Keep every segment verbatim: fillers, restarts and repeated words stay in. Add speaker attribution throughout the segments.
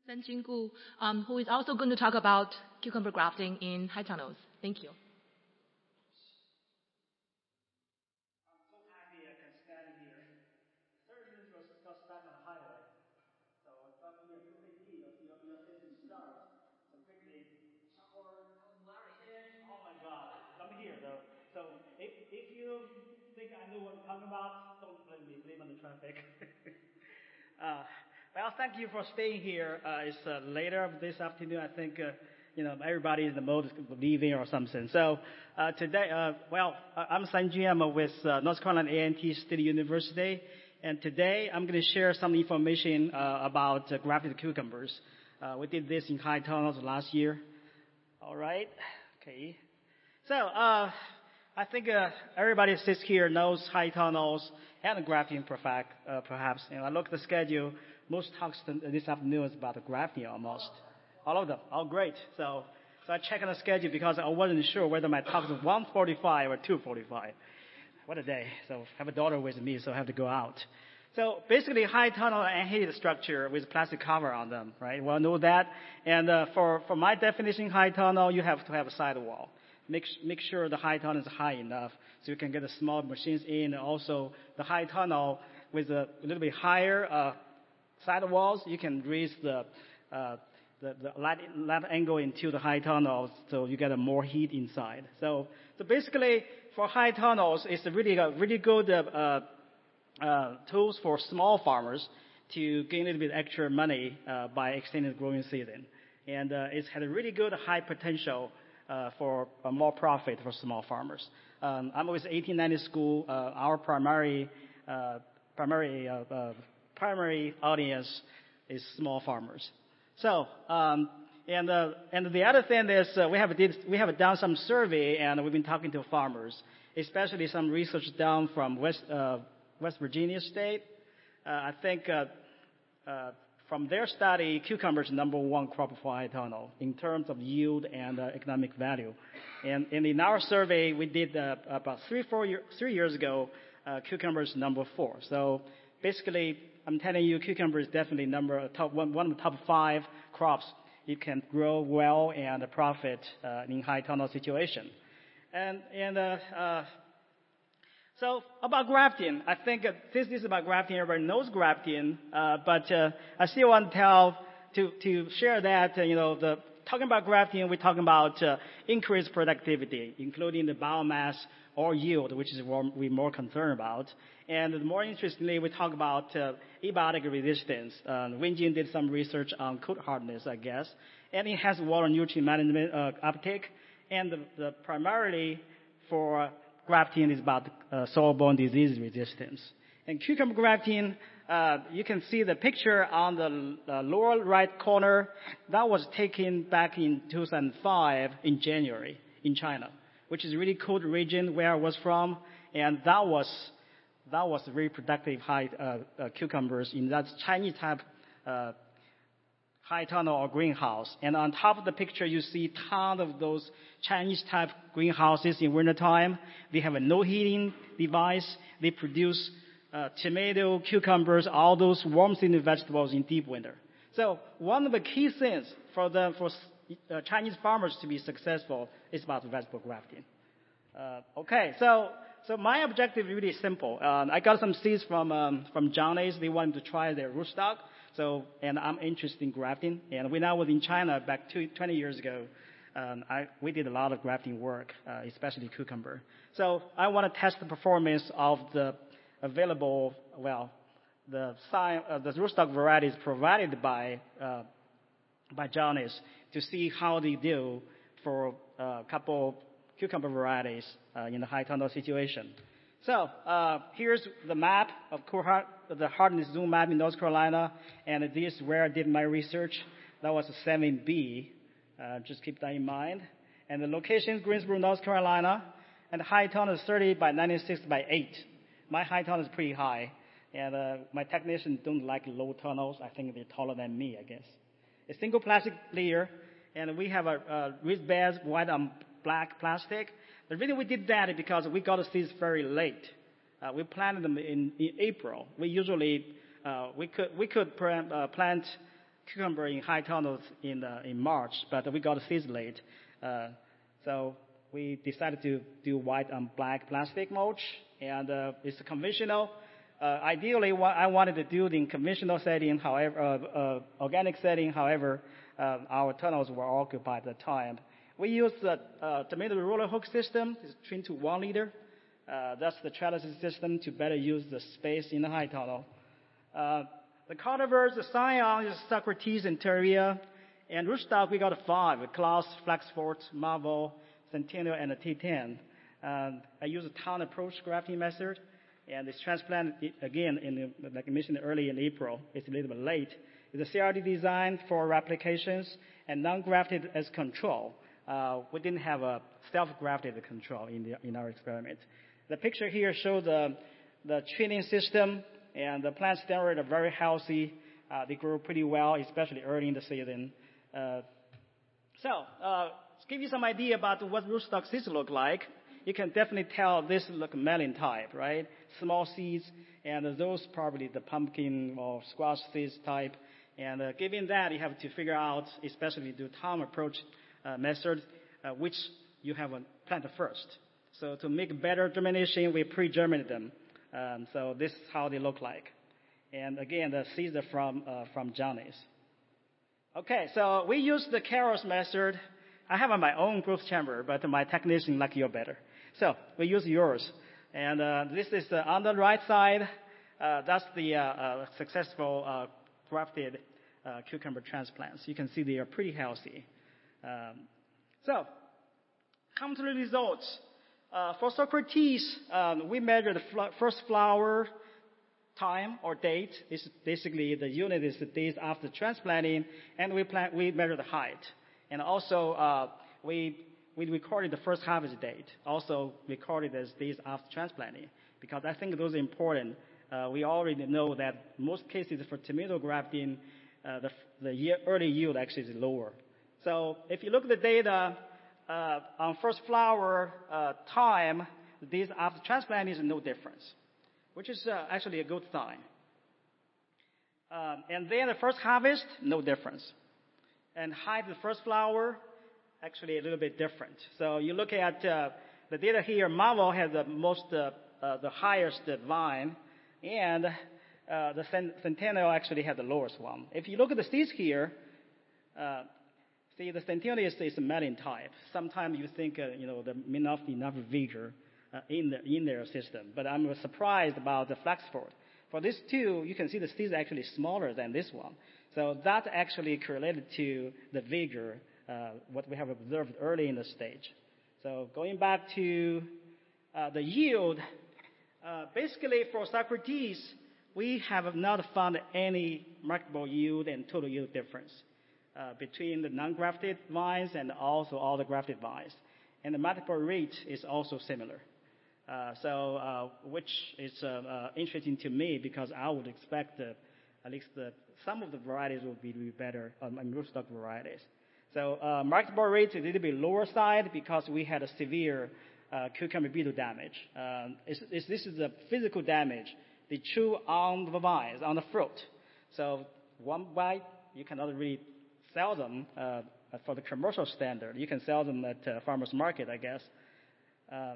Speaker 1: Sanjin Gu, um, who is also going to talk about cucumber grafting in high tunnels. Thank you.
Speaker 2: I'm so happy I can stand here. thirty minutes was got stuck on the highway. So from here, two fifty, your, your, your session starts. So quickly, shower, change. Oh my God, I'm here though. So if, if you think I know what I'm talking about, don't blame me, blame on the traffic. uh, well, thank you for staying here. Uh, it's uh, later this afternoon. I think uh, you know everybody is in the mode of leaving or something. So uh, today, uh, well, I'm Sanjin. I'm with uh, North Carolina A and T State University, and today I'm going to share some information uh, about uh, grafted cucumbers. Uh, we did this in high tunnels last year. All right. Okay. So uh, I think uh, everybody sits here knows high tunnels and grafting, perfect, uh, perhaps. And I look at the schedule. Most talks this afternoon is about the grafting almost. All of them. Oh, great. So, so I checked on the schedule because I wasn't sure whether my talk was one forty-five or two forty-five. What a day. So I have a daughter with me, so I have to go out. So basically, high tunnel and heated structure with plastic cover on them, right? Well, know that. And uh, for, for my definition, high tunnel, you have to have a sidewall. Make, make sure the high tunnel is high enough so you can get the small machines in. Also, the high tunnel with a, a little bit higher uh, sidewalls, you can raise the, uh, the, the light, light angle into the high tunnels so you get a more heat inside. So, so basically, for high tunnels, it's a really, a really good uh, uh, tools for small farmers to gain a little bit extra money uh, by extending the growing season. And uh, it's had a really good high potential uh, for uh, more profit for small farmers. Um, I'm with eighteen ninety school. Uh, our primary uh, primary uh, uh, primary audience is small farmers. So, um, and uh, and the other thing is uh, we have did we have done some survey and we've been talking to farmers, especially some research done from West uh, West Virginia State. Uh, I think uh, uh, from their study, cucumber is number one crop for high tunnel in terms of yield and uh, economic value. And, and in our survey we did uh, about three four year, three years ago, uh, cucumber is number four. So basically, I'm telling you, cucumber is definitely number top one, one of the top five crops you can grow well and profit uh, in high tunnel situation. And and uh, uh, so about grafting, I think uh, this is about grafting. Everybody knows grafting, uh, but uh, I still want to tell to to share that uh, you know the talking about grafting, we're talking about uh, increased productivity, including the biomass or yield, which is what we're more concerned about. And more interestingly, we talk about uh, abiotic resistance. Uh, Wenjin did some research on coat hardness, I guess, and it has water nutrient management uh, uptake. And the, the primarily for grafting is about uh, soil-borne disease resistance. And cucumber grafting, uh, you can see the picture on the uh, lower right corner. That was taken back in two thousand five in January in China, which is a really cold region where I was from, and that was that was very productive high uh, uh, cucumbers in that Chinese type uh, high tunnel or greenhouse. And on top of the picture, you see ton of those Chinese type greenhouses in wintertime. They have a no heating device. They produce uh, tomato, cucumbers, all those warm-seasonal vegetables in deep winter. So one of the key things for the for uh, Chinese farmers to be successful is about vegetable grafting. Uh, okay, so so my objective is really simple. Um, I got some seeds from um, from Johnny's. They wanted to try their rootstock. So, and I'm interested in grafting. And when I was in China back two, twenty years ago, um, I, we did a lot of grafting work, uh, especially cucumber. So I want to test the performance of the available, well, the, uh, the rootstock varieties provided by uh, by Johnny's to see how they do for a couple cucumber varieties uh, in the high tunnel situation. So uh, here's the map of the hardness zone map in North Carolina, and this is where I did my research. That was a seven B. Uh, just keep that in mind. And the location is Greensboro, North Carolina, and the high tunnel is thirty by ninety-six by eight. My high tunnel is pretty high, and uh, my technicians don't like low tunnels. I think they're taller than me, I guess. A single plastic layer, and we have a, a raised beds, white on black plastic. The reason we did that is because we got the seeds very late. Uh, we planted them in, in April. We usually uh, we could we could plant, uh, plant cucumber in high tunnels in, uh, in March, but we got seeds late. Uh, so we decided to do white on black plastic mulch, and uh, it's conventional. Uh, ideally, what I wanted to do in conventional setting, however, uh, uh, organic setting, however, uh, our tunnels were occupied at the time. We used the uh, tomato roller hook system, it's trained to one liter. Uh, that's the trellis system to better use the space in the high tunnel. Uh, the cultivars, the Scion is Socrates and Terria. And rootstock, we got five, Klaus, Flexfort, Marvel, Centennial, and the T ten. Um, I use a town approach grafting method, and it's transplanted again, in the, like I mentioned early in April. It's a little bit late. It's a C R D design for replications and non-grafted as control. Uh, we didn't have a self-grafted control in, the, in our experiment. The picture here shows the, the training system. And the plants generally are very healthy. Uh, they grow pretty well, especially early in the season. Uh, so, uh, to give you some idea about what rootstock seeds look like, you can definitely tell this look melon type, right? Small seeds, and those probably the pumpkin or squash seeds type. And uh, given that, you have to figure out, especially do time approach uh, method, uh, which you have to plant first. So to make better germination, we pre-germinate them. Um, so this is how they look like. And again, the seeds are from, uh, from Johnny's. Okay, so we use the Carroll's method. I have my own growth chamber, but my technician like you better. So we use yours. And uh, this is uh, on the right side. Uh, that's the uh, uh, successful uh, grafted uh, cucumber transplants. You can see they are pretty healthy. Um, so, come to the results. Uh, for Socrates, um, we measure the fl- first flower time or date. It's basically the unit is the days after transplanting, and we plant, we measure the height. And also, uh, we we recorded the first harvest date. Also recorded as days after transplanting, because I think those are important. Uh, we already know that most cases for tomato grafting, uh, the the year, early yield actually is lower. So if you look at the data. Uh, on first flower uh, time, the days after transplanting is no difference, which is uh, actually a good sign. Um, and then the first harvest, no difference. And height of the first flower, actually a little bit different. So you look at uh, the data here, Marvel has the most, uh, uh, the highest vine, and uh, the Centennial actually has the lowest one. If you look at the seeds here, uh, See, the Centennial is, is a melon type. Sometimes you think, uh, you know, there may not be enough vigor uh, in, the, in their system. But I'm surprised about the Flexfort. For these two, you can see the seeds are actually smaller than this one. So that actually correlated to the vigor, uh, what we have observed early in the stage. So going back to uh, the yield, uh, basically for Socrates, we have not found any remarkable yield and total yield difference. Uh, between the non-grafted vines and also all the grafted vines. And the multiple rate is also similar. Uh, so, uh, which is uh, uh, interesting to me because I would expect uh, at least the, some of the varieties will be better on um, rootstock varieties. So, uh, multiple rate is a little bit lower side because we had a severe uh, cucumber beetle damage. Um, it's, it's, this is the physical damage. They chew on the vines, on the fruit. So, one bite, you cannot really sell them uh, for the commercial standard. You can sell them at uh, farmer's market, I guess. Uh,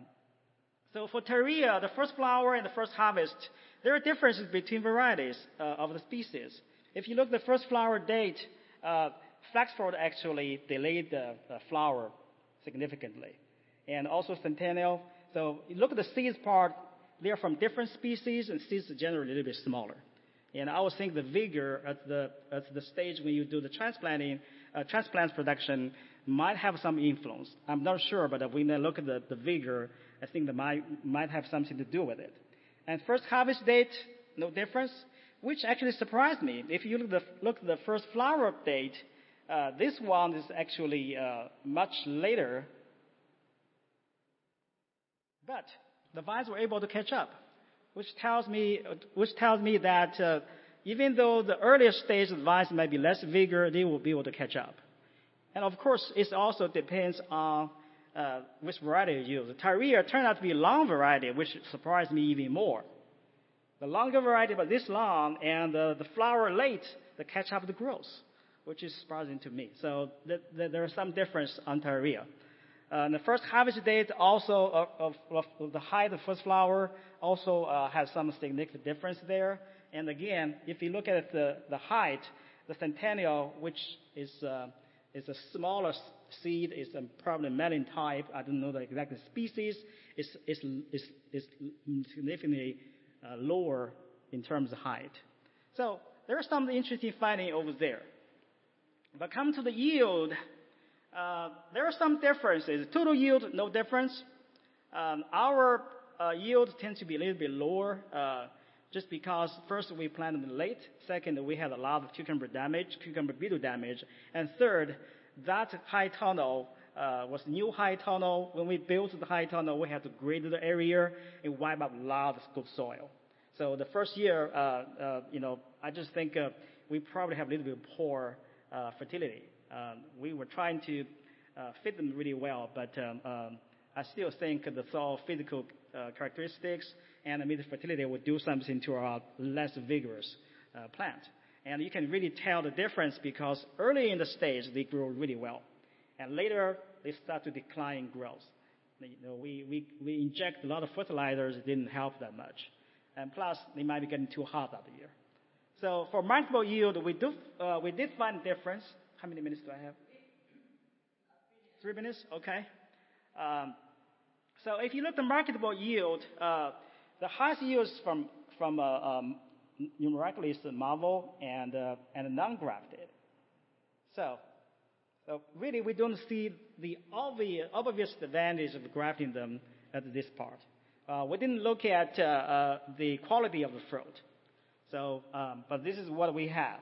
Speaker 2: so for Terria, the first flower and the first harvest, there are differences between varieties uh, of the species. If you look at the first flower date, uh, Flexfort actually delayed the uh, flower significantly. And also Centennial. So you look at the seeds part, they're from different species, and seeds are generally a little bit smaller. And I would think the vigor at the at the stage when you do the transplanting, uh, transplant production might have some influence. I'm not sure, but when I look at the, the vigor, I think that might might have something to do with it. And first harvest date, no difference, which actually surprised me. If you look at the, look at the first flower date, uh, this one is actually uh, much later, but the vines were able to catch up. Which tells me, which tells me that uh, even though the earlier stage of the vines might be less vigor, they will be able to catch up. And of course, it also depends on uh, which variety you use. The Terria turned out to be a long variety, which surprised me even more. The longer variety, but this long, and uh, the flower late, the catch up the growth. which is surprising to me. So th- th- there are some difference on Tyrrhea. Uh, the first harvest date also of, of, of the height of first flower also uh, has some significant difference there. And again, if you look at the, the height, the Centennial, which is uh, is a smaller seed, is a probably melon type. I don't know the exact species. Is is is is significantly uh, lower in terms of height. So there are some interesting finding over there. But come to the yield, uh, there are some differences. Total yield, no difference. Um, our uh, yield tends to be a little bit lower, uh, just because first we planted late. Second, we had a lot of cucumber damage, cucumber beetle damage, and third, that high tunnel uh, was new high tunnel. When we built the high tunnel, we had to grade the area and wipe out a lot of good soil. So the first year, uh, uh, you know, I just think uh, we probably have a little bit poor uh, fertility. Um, we were trying to uh, feed them really well, but um, um, I still think the soil physical uh, characteristics and the mean fertility would do something to our less vigorous uh, plant. And you can really tell the difference because early in the stage they grow really well, and later they start to decline in growth. You know, we, we, we inject a lot of fertilizers, it didn't help that much. And plus, they might be getting too hot that year. So for marketable yield, we do uh, we did find a difference. How many minutes do I have? Three minutes. Okay. Um, so if you look at the marketable yield, uh, the highest yields from from uh, um, numerically is the Marvel and uh, and non-grafted. So, so really, we don't see the obvious obvious advantage of grafting them at this part. Uh, we didn't look at uh, uh, the quality of the fruit. So, um, but this is what we have.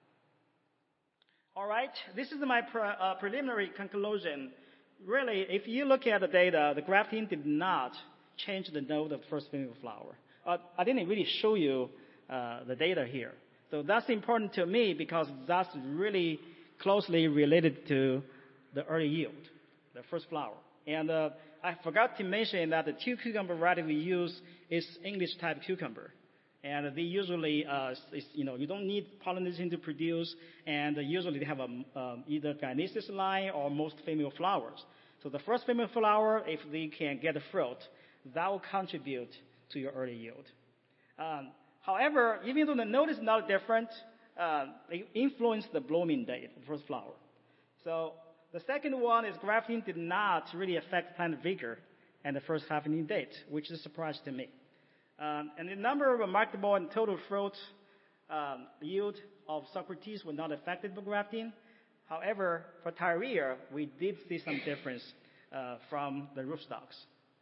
Speaker 2: All right, this is my pre- uh, preliminary conclusion. Really, if you look at the data, the grafting did not change the node of first female flower. Uh, I didn't really show you uh, the data here. So that's important to me because that's really closely related to the early yield, the first flower. And uh, I forgot to mention that the two cucumber variety we use is English type cucumber. And they usually, uh, is, you know, you don't need pollination to produce, and usually they have a, um, either gynosis line or most female flowers. So the first female flower, if they can get a fruit, that will contribute to your early yield. Um, however, even though the node is not different, uh, they influence the blooming date, the first flower. So the second one is grafting did not really affect plant vigor and the first harvesting date, which is a surprise to me. Um, and the number of marketable and total fruit um, yield of Socrates were not affected by grafting. However, for Tyrrhea, we did see some difference uh, from the rootstocks.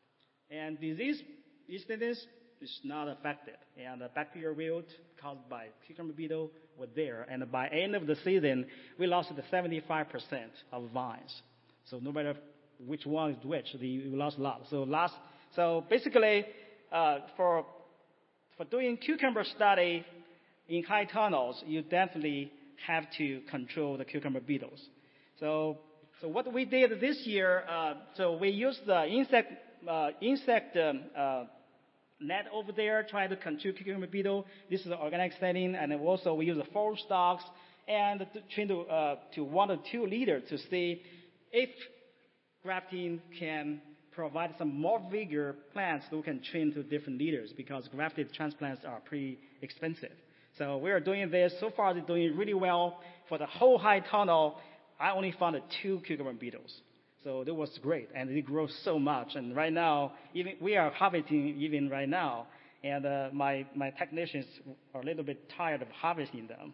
Speaker 2: And disease incidence is not affected. And the bacterial yield caused by cucumber beetle were there. And by end of the season, we lost the seventy-five percent of vines. So no matter which one is which, we lost a lot. So last, so basically, uh, for for doing cucumber study in high tunnels, you definitely have to control the cucumber beetles. So, so what we did this year, uh, so we used the insect uh, insect um, uh, net over there, try to control cucumber beetle. This is an organic setting, and then also we use the forage stocks and to, trying to uh, to one or two liters to see if grafting can provide some more vigor plants that we can train to different leaders because grafted transplants are pretty expensive. So we are doing this. So far, they're doing really well. For the whole high tunnel, I only found two cucumber beetles. So that was great, and they grow so much. And right now, even we are harvesting even right now, and uh, my my technicians are a little bit tired of harvesting them.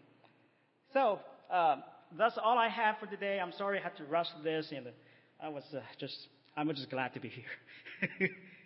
Speaker 2: So uh, that's all I have for today. I'm sorry I had to rush this, and I was uh, just I'm just glad to be here.